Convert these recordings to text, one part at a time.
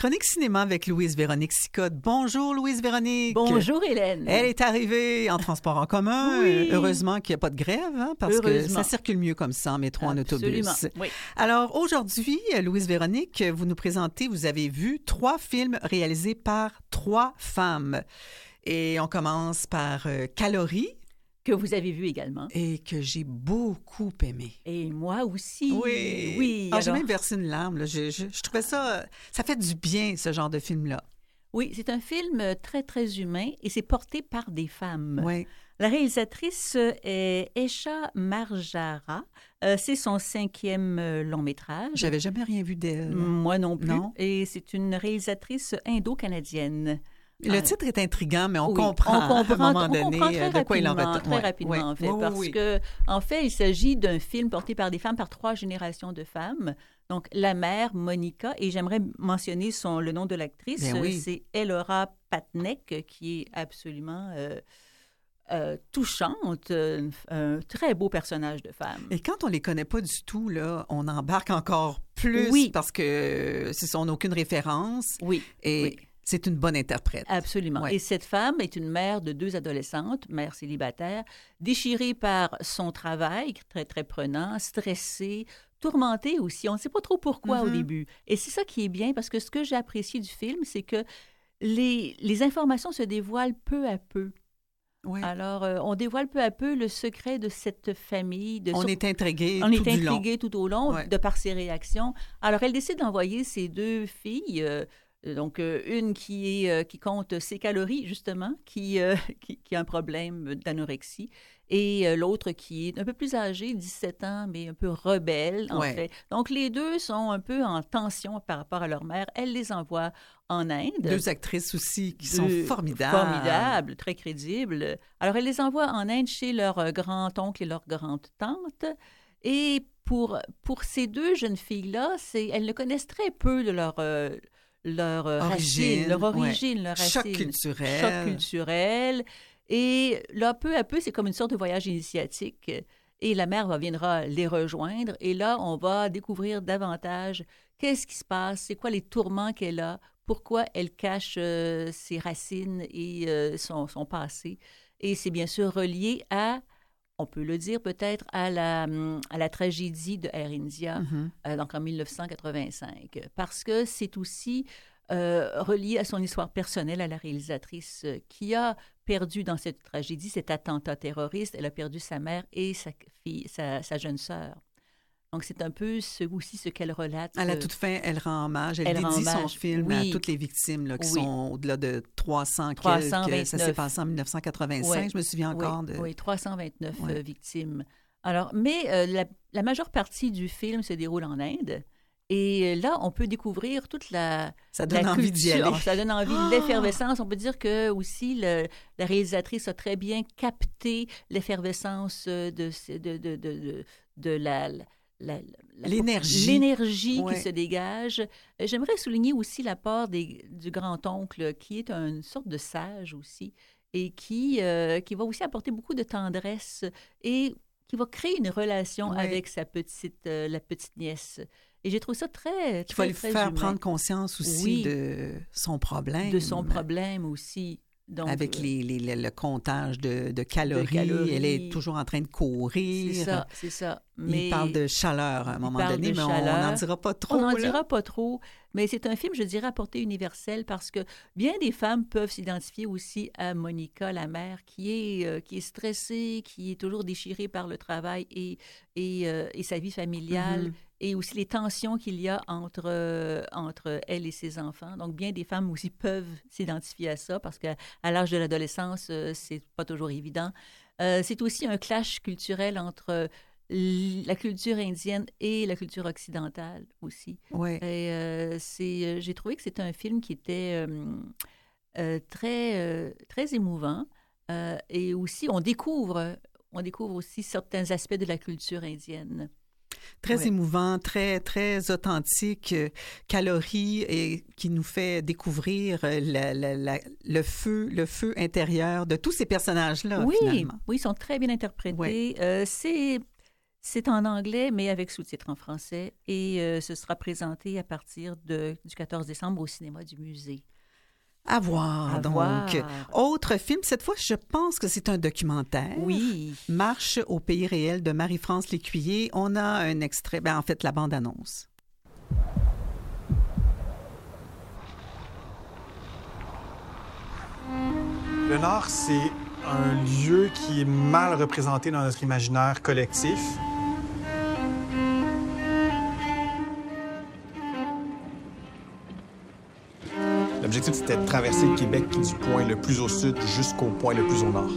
Chronique cinéma avec Louise-Véronique Sicotte. Bonjour Louise-Véronique. Bonjour Hélène. Elle est arrivée en transport en commun. Oui. Heureusement qu'il n'y a pas de grève, hein, parce que ça circule mieux comme ça en métro, en autobus. Oui. Alors aujourd'hui, Louise-Véronique, vous nous présentez, vous avez vu 3 films réalisés par 3 femmes. Et on commence par Calories. Que vous avez vu également. Et que j'ai beaucoup aimé. Et moi aussi. Oui. Oui. Ah, j'ai même versé une larme. Là. Je trouvais ça... Ça fait du bien, ce genre de film-là. Oui, c'est un film très, très humain et c'est porté par des femmes. Oui. La réalisatrice est Esha Marjara. C'est son 5e long-métrage. J'avais jamais rien vu d'elle. Moi non plus. Non. Et c'est une réalisatrice indo-canadienne. Le titre est intriguant, mais on comprend à un moment donné de quoi il en retourne. Très rapidement, en fait, parce que, en fait, il s'agit d'un film porté par des femmes, par 3 générations de femmes. Donc, la mère, Monica, et j'aimerais mentionner le nom de l'actrice, c'est Elora Patnaik, qui est absolument touchante, un très beau personnage de femme. Et quand on les connaît pas du tout, là, on embarque encore plus parce que on n'a aucune référence. Oui. Et c'est une bonne interprète. Absolument. Ouais. Et cette femme est une mère de 2 adolescentes, mère célibataire, déchirée par son travail, très, très prenant, stressée, tourmentée aussi. On ne sait pas trop pourquoi au début. Et c'est ça qui est bien, parce que ce que j'ai apprécié du film, c'est que les informations se dévoilent peu à peu. Oui. Alors, on dévoile peu à peu le secret de cette famille. On est intrigué tout au long de par ses réactions. Alors, elle décide d'envoyer ses 2 filles... Donc, une qui compte ses calories, justement, qui a un problème d'anorexie, et l'autre qui est un peu plus âgée, 17 ans, mais un peu rebelle, en fait. Donc, les 2 sont un peu en tension par rapport à leur mère. Elle les envoie en Inde. 2 actrices aussi qui sont formidables. Formidables, très crédibles. Alors, elle les envoie en Inde chez leur grand-oncle et leur grande-tante. Et pour ces 2 jeunes filles-là, elles ne connaissent très peu de leur origine, leur racine. Choc culturel. Et là, peu à peu, c'est comme une sorte de voyage initiatique. Et la mère viendra les rejoindre. Et là, on va découvrir davantage qu'est-ce qui se passe, c'est quoi les tourments qu'elle a, pourquoi elle cache ses racines et son passé. Et c'est bien sûr relié on peut le dire peut-être, à la tragédie de Air India, donc en 1985, parce que c'est aussi relié à son histoire personnelle, à la réalisatrice qui a perdu dans cette tragédie, cet attentat terroriste. Elle a perdu sa mère et sa jeune sœur. Donc, c'est un peu aussi ce qu'elle relate. À la toute fin, elle rend hommage. Elle dédie son film à toutes les victimes là, qui sont au-delà de 300 quelques. Ça s'est passé en 1985, je me souviens encore. Oui, 329 victimes. Alors, mais la majeure partie du film se déroule en Inde. Et là, on peut découvrir toute ça donne envie d'y aller. Ça donne envie de l'effervescence. On peut dire que aussi la réalisatrice a très bien capté l'effervescence de l'énergie qui se dégage. J'aimerais souligner aussi l'apport du grand-oncle, qui est une sorte de sage aussi, et qui va aussi apporter beaucoup de tendresse et qui va créer une relation avec la petite nièce. Et j'ai trouvé ça très, qui va lui faire humain. Prendre conscience aussi de son problème. De son problème aussi. Donc, avec le comptage de calories. Elle est toujours en train de courir. C'est ça. Mais il parle de chaleur à un moment donné, mais on n'en dira pas trop. On n'en dira pas trop, mais c'est un film, je dirais, à portée universelle, parce que bien des femmes peuvent s'identifier aussi à Monica, la mère, qui est stressée, qui est toujours déchirée par le travail et sa vie familiale, et aussi les tensions qu'il y a entre elle et ses enfants. Donc, bien des femmes aussi peuvent s'identifier à ça, parce qu'à l'âge de l'adolescence, c'est pas toujours évident. C'est aussi un clash culturel entre la culture indienne et la culture occidentale aussi. Ouais. Et j'ai trouvé que c'était un film qui était très, très émouvant. Et aussi, on découvre aussi certains aspects de la culture indienne. Très émouvant, très, très authentique, Calories, et qui nous fait découvrir le feu intérieur de tous ces personnages-là, finalement. Oui, ils sont très bien interprétés. C'est en anglais, mais avec sous-titres en français. Et ce sera présenté à partir du 14 décembre au cinéma du musée. À voir, donc. Voir. Autre film, cette fois, je pense que c'est un documentaire. Oui. Marche au pays réel de Marie-France Lécuyer. On a un extrait, en fait, la bande-annonce. Le Nord, c'est un lieu qui est mal représenté dans notre imaginaire collectif. L'objectif, c'était de traverser le Québec du point le plus au sud jusqu'au point le plus au nord.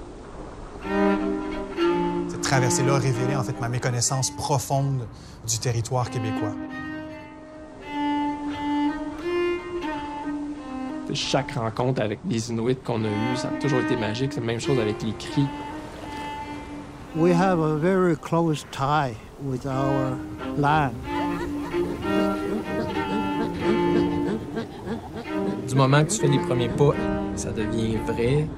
Cette traversée-là révélait en fait ma méconnaissance profonde du territoire québécois. Chaque rencontre avec les Inuits qu'on a eues, ça a toujours été magique. C'est la même chose avec les cris. We have a very close tie with our land. Du moment que tu fais les premiers pas, ça devient vrai.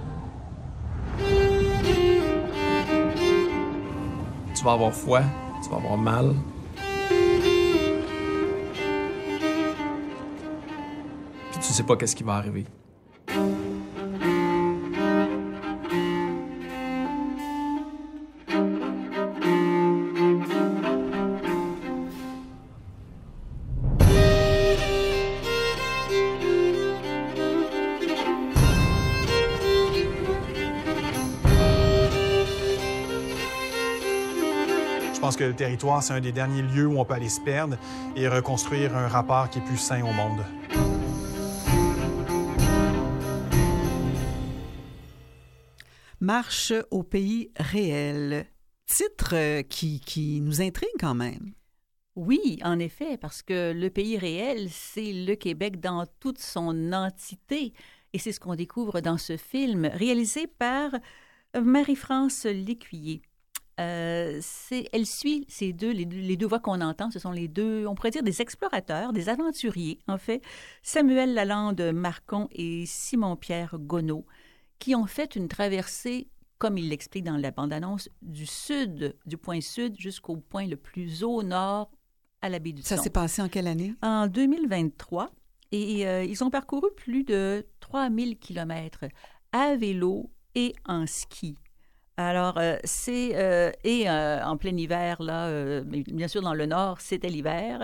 Tu vas avoir froid, tu vas avoir mal. Puis tu sais pas qu'est-ce qui va arriver. Je pense que le territoire, c'est un des derniers lieux où on peut aller se perdre et reconstruire un rapport qui est plus sain au monde. Marche au pays réel. Titre qui nous intrigue quand même. Oui, en effet, parce que le pays réel, c'est le Québec dans toute son entité. Et c'est ce qu'on découvre dans ce film, réalisé par Marie-France Lécuyer. Elle suit les deux voix qu'on entend. Ce sont les deux, on pourrait dire, des explorateurs, des aventuriers, en fait, Samuel Lalande-Marcon et Simon-Pierre Gonneau, qui ont fait une traversée, comme il l'explique dans la bande-annonce, du point sud jusqu'au point le plus au nord, à la baie du Son. Ça s'est passé en quelle année? En 2023. Et ils ont parcouru plus de 3000 kilomètres à vélo et en ski. Alors, en plein hiver, là, bien sûr, dans le nord, c'était l'hiver.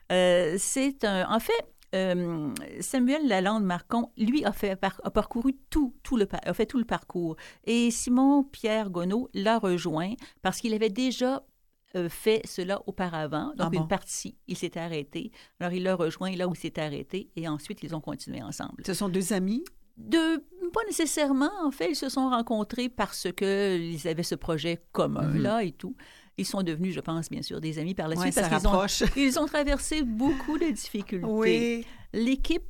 Samuel Lalande-Marcon, lui, a parcouru tout le parcours. Et Simon-Pierre Gonneau l'a rejoint parce qu'il avait déjà fait cela auparavant. Donc, une partie, il s'était arrêté. Alors, il l'a rejoint là où il s'était arrêté et ensuite, ils ont continué ensemble. Ce sont deux amis? Pas nécessairement, en fait. Ils se sont rencontrés parce qu'ils avaient ce projet commun-là et tout. Ils sont devenus, je pense, bien sûr, des amis par la suite parce qu'ils ont traversé beaucoup de difficultés. Oui. L'équipe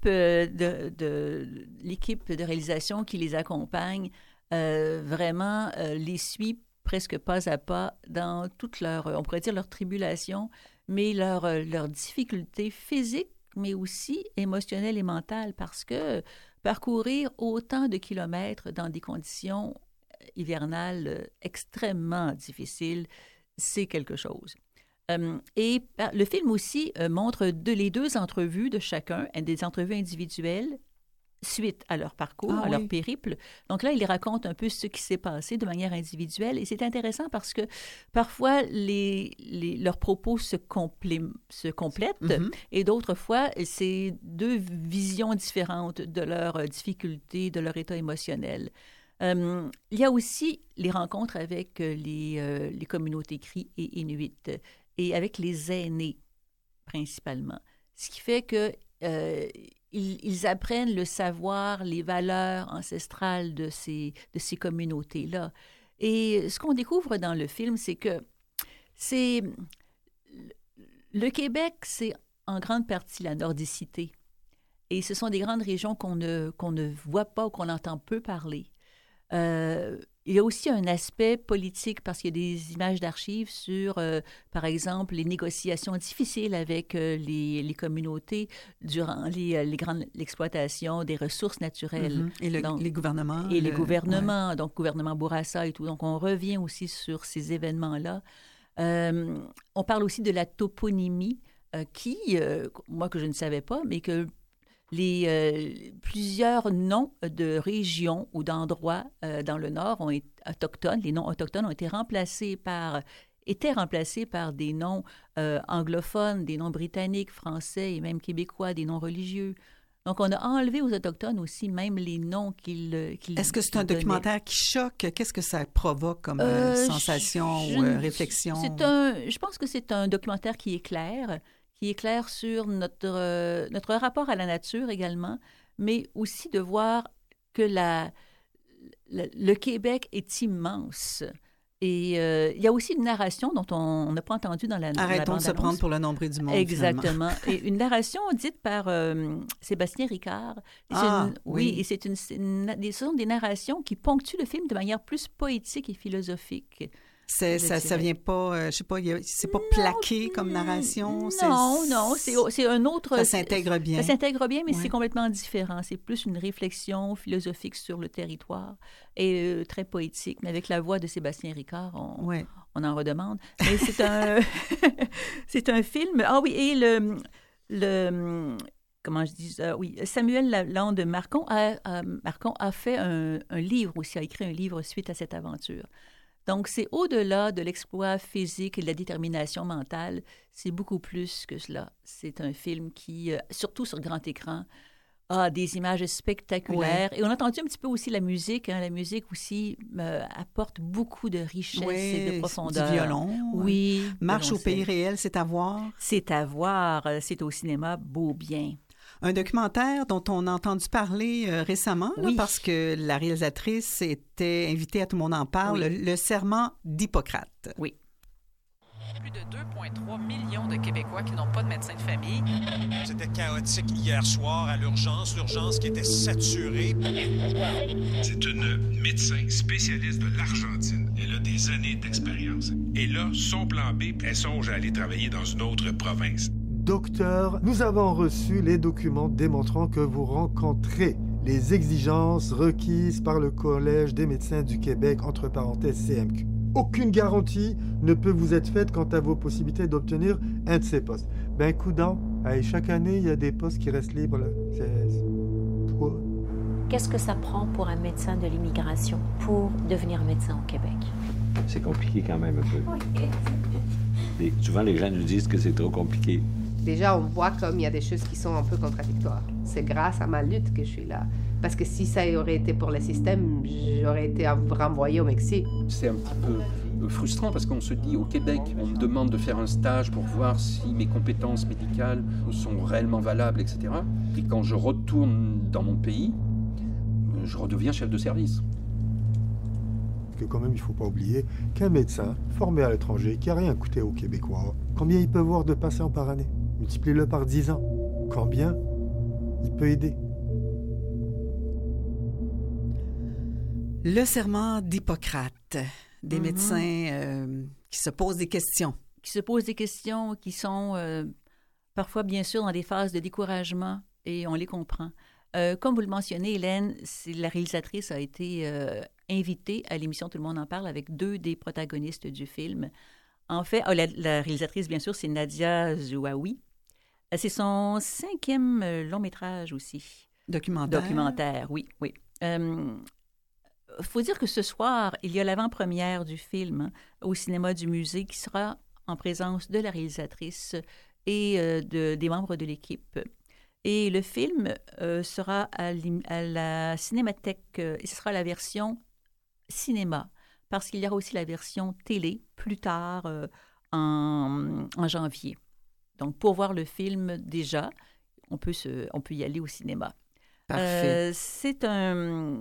de réalisation qui les accompagne vraiment les suit presque pas à pas dans toute on pourrait dire, leur tribulation, mais leur difficultés physiques, mais aussi émotionnelles et mentales, parce que parcourir autant de kilomètres dans des conditions hivernales extrêmement difficiles, c'est quelque chose. Et le film aussi montre les deux entrevues de chacun, des entrevues individuelles, suite à leur parcours, leur périple. Donc là, ils racontent un peu ce qui s'est passé de manière individuelle. Et c'est intéressant parce que parfois, leurs propos se complètent et d'autres fois, c'est deux visions différentes de leurs difficultés, de leur état émotionnel. Il y a aussi les rencontres avec les communautés cris et inuits et avec les aînés, principalement. Ce qui fait que ils apprennent le savoir, les valeurs ancestrales de ces communautés-là. Et ce qu'on découvre dans le film, c'est que le Québec, c'est en grande partie la nordicité. Et ce sont des grandes régions qu'on ne voit pas ou qu'on entend peu parler. Il y a aussi un aspect politique parce qu'il y a des images d'archives sur, par exemple, les négociations difficiles avec les communautés durant l'exploitation des ressources naturelles. Et les gouvernements. Et les gouvernements, donc gouvernement Bourassa et tout. Donc, on revient aussi sur ces événements-là. On parle aussi de la toponymie qui, moi que je ne savais pas, mais que plusieurs noms de régions ou d'endroits dans le Nord autochtones, les noms autochtones étaient remplacés par des noms anglophones, des noms britanniques, français et même québécois, des noms religieux. Donc, on a enlevé aux Autochtones aussi même les noms qu'ils Est-ce que c'est un documentaire qui choque? Qu'est-ce que ça provoque comme sensation ou réflexion? Je pense que c'est un documentaire qui est clair sur notre rapport à la nature également, mais aussi de voir que le Québec est immense. Et il y a aussi une narration dont on n'a pas entendu dans la bande-annonce. Arrêtons de se prendre pour le nombril du monde. Exactement. Et une narration dite par Sébastien Ricard. Et ce sont des narrations qui ponctuent le film de manière plus poétique et philosophique. Ça vient pas, je sais pas, c'est pas plaqué comme narration. Non, c'est un autre. Ça s'intègre bien. Ça s'intègre bien, mais c'est complètement différent. C'est plus une réflexion philosophique sur le territoire et très poétique. Mais avec la voix de Sébastien Ricard, on en redemande. Mais c'est un film. Ah oui, et comment je dis ça? Oui, Samuel Lalande Marcon a fait un livre aussi, a écrit un livre suite à cette aventure. Donc, c'est au-delà de l'exploit physique et de la détermination mentale, c'est beaucoup plus que cela. C'est un film qui, surtout sur grand écran, a des images spectaculaires. Et on a entendu un petit peu aussi la musique. La musique aussi apporte beaucoup de richesse et de profondeur. Du violon. Oui. Marche au pays réel, c'est à voir. C'est à voir. C'est au cinéma Beaubien. Un documentaire dont on a entendu parler récemment, là, parce que la réalisatrice était invitée à Tout le monde en parle, le serment d'Hippocrate. Oui. Plus de 2,3 millions de Québécois qui n'ont pas de médecin de famille. C'était chaotique hier soir à l'urgence qui était saturée. C'est une médecin spécialiste de l'Argentine. Elle a des années d'expérience. Et là, son plan B, elle songe à aller travailler dans une autre province. Docteur, nous avons reçu les documents démontrant que vous rencontrez les exigences requises par le Collège des médecins du Québec, entre parenthèses CMQ. Aucune garantie ne peut vous être faite quant à vos possibilités d'obtenir un de ces postes. Ben, coudonc, chaque année, il y a des postes qui restent libres, là. Qu'est-ce que ça prend pour un médecin de l'immigration pour devenir médecin au Québec? C'est compliqué quand même un peu. Oui. Souvent, les gens nous disent que c'est trop compliqué. Déjà, on voit comme il y a des choses qui sont un peu contradictoires. C'est grâce à ma lutte que je suis là. Parce que si ça aurait été pour le système, j'aurais été renvoyée au Mexique. C'est un petit peu frustrant parce qu'on se dit, au Québec, on me demande de faire un stage pour voir si mes compétences médicales sont réellement valables, etc. Et quand je retourne dans mon pays, je redeviens chef de service. Que quand même, il ne faut pas oublier qu'un médecin formé à l'étranger, qui n'a rien coûté aux Québécois, combien il peut voir de patients par année? Multipliez-le par 10 ans. Combien il peut aider? Le serment d'Hippocrate, des médecins qui se posent des questions. Qui se posent des questions, qui sont parfois, bien sûr, dans des phases de découragement, et on les comprend. Comme vous le mentionnez, Hélène, la réalisatrice a été invitée à l'émission Tout le monde en parle avec 2 des protagonistes du film. En fait, la réalisatrice, bien sûr, c'est Nadia Zouaoui. C'est son 5e long-métrage aussi. Documentaire, oui. Faut dire que ce soir, il y a l'avant-première du film au cinéma du musée qui sera en présence de la réalisatrice et des membres de l'équipe. Et le film sera à la Cinémathèque, et ce sera la version cinéma, parce qu'il y aura aussi la version télé plus tard en janvier. Donc, pour voir le film déjà, on peut y aller au cinéma. Parfait. C'est un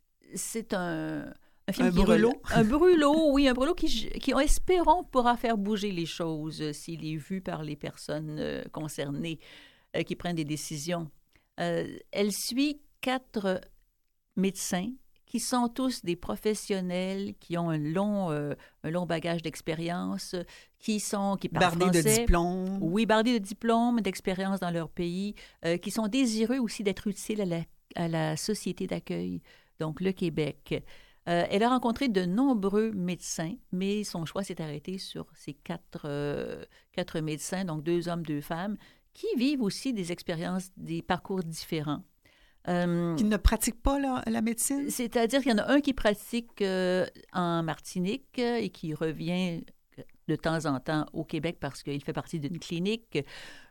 film un brûlot. Un brûlot, oui, un brûlot qui, espérons, pourra faire bouger les choses s'il est vu par les personnes concernées qui prennent des décisions. Elle suit 4 médecins qui sont tous des professionnels, qui ont un long bagage d'expérience, qui parlent bardés français. De diplômes. Oui, bardés de diplômes, d'expérience dans leur pays, qui sont désireux aussi d'être utiles à la société d'accueil, donc le Québec. Elle a rencontré de nombreux médecins, mais son choix s'est arrêté sur ces quatre médecins, donc 2 hommes, 2 femmes, qui vivent aussi des expériences, des parcours différents. Qui ne pratiquent pas la médecine? C'est-à-dire qu'il y en a un qui pratique en Martinique et qui revient de temps en temps au Québec parce qu'il fait partie d'une clinique.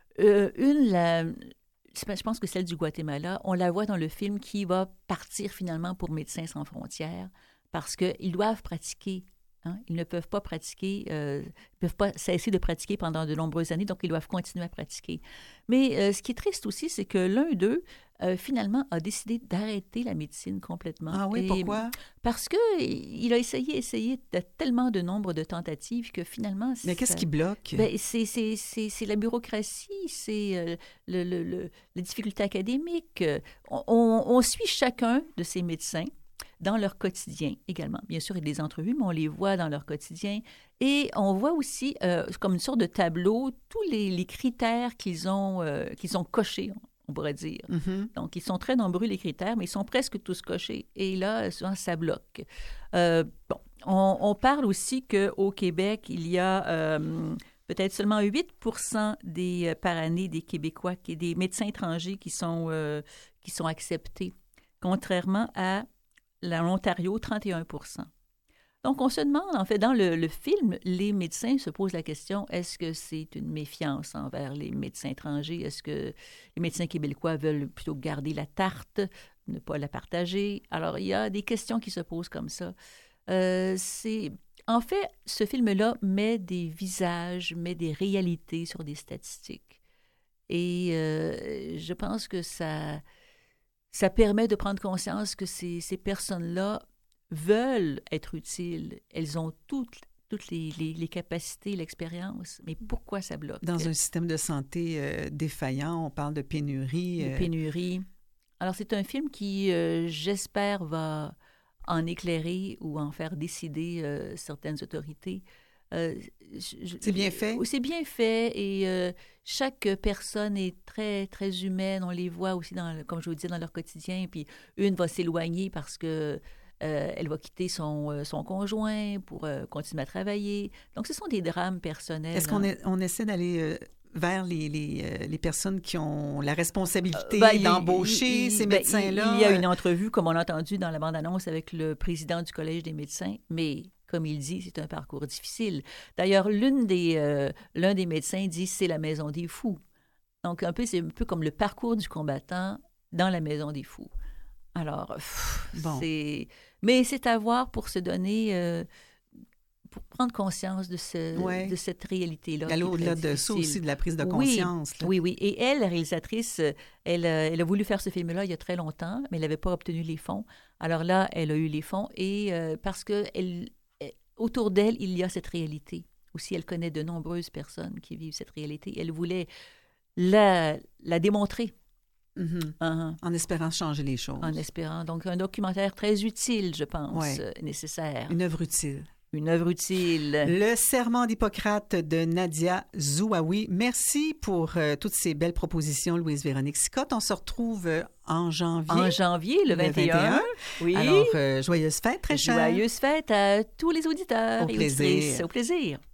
Je pense que celle du Guatemala, on la voit dans le film qui va partir finalement pour Médecins sans frontières parce qu'ils doivent pratiquer. Ils ne peuvent pas pratiquer, ils ne peuvent pas cesser de pratiquer pendant de nombreuses années, donc ils doivent continuer à pratiquer. Mais ce qui est triste aussi, c'est que l'un d'eux, finalement, a décidé d'arrêter la médecine complètement. Ah oui, pourquoi? Parce qu'il a essayé tellement de nombre de tentatives que finalement... Mais qu'est-ce qui bloque? C'est la bureaucratie, c'est les difficultés académiques. On suit chacun de ces médecins dans leur quotidien également. Bien sûr, il y a des entrevues, mais on les voit dans leur quotidien. Et on voit aussi, comme une sorte de tableau, tous les critères qu'ils ont cochés, on pourrait dire. Mm-hmm. Donc, ils sont très nombreux, les critères, mais ils sont presque tous cochés. Et là, souvent, ça bloque. On parle aussi qu'au Québec, il y a peut-être seulement 8% par année des Québécois, des médecins étrangers qui sont acceptés, contrairement à l'Ontario, 31%. Donc, on se demande, en fait, dans le film, les médecins se posent la question, est-ce que c'est une méfiance envers les médecins étrangers? Est-ce que les médecins québécois veulent plutôt garder la tarte, ne pas la partager? Alors, il y a des questions qui se posent comme ça. En fait, ce film-là met des visages, met des réalités sur des statistiques. Et je pense que ça permet de prendre conscience que ces personnes-là veulent être utiles. Elles ont toutes les capacités, l'expérience. Mais pourquoi ça bloque? Dans un système de santé défaillant, on parle de pénurie. De pénurie. Alors, c'est un film qui, j'espère, va en éclairer ou en faire décider certaines autorités. C'est bien fait? C'est bien fait et chaque personne est très, très humaine. On les voit aussi, comme je vous disais, dans leur quotidien. Puis une va s'éloigner parce que elle va quitter son conjoint pour continuer à travailler. Donc, ce sont des drames personnels. Est-ce qu'on essaie d'aller vers les personnes qui ont la responsabilité d'embaucher ces médecins-là? Il y a une entrevue, comme on l'a entendu dans la bande-annonce, avec le président du Collège des médecins, mais... Comme il dit, c'est un parcours difficile. D'ailleurs, l'un des médecins dit « c'est la maison des fous ». Donc, c'est un peu comme le parcours du combattant dans la maison des fous. Alors, mais c'est à voir pour se donner... pour prendre conscience de cette réalité-là. Elle au-delà de ça aussi, de la prise de conscience. Oui. Et elle, la réalisatrice, elle a voulu faire ce film-là il y a très longtemps, mais elle n'avait pas obtenu les fonds. Alors là, elle a eu les fonds et parce que autour d'elle, il y a cette réalité. Aussi, elle connaît de nombreuses personnes qui vivent cette réalité. Elle voulait la démontrer. Mm-hmm. Uh-huh. En espérant changer les choses. En espérant. Donc, un documentaire très utile, je pense, nécessaire. Une œuvre utile. Une œuvre utile. Le serment d'Hippocrate de Nadia Zouaoui. Merci pour toutes ces belles propositions, Louise-Véronique Sicotte. On se retrouve en janvier. En janvier, le 21. Oui. Alors, joyeuses fêtes, très chères. Joyeuses fêtes à tous les auditeurs et auditrices. Au plaisir.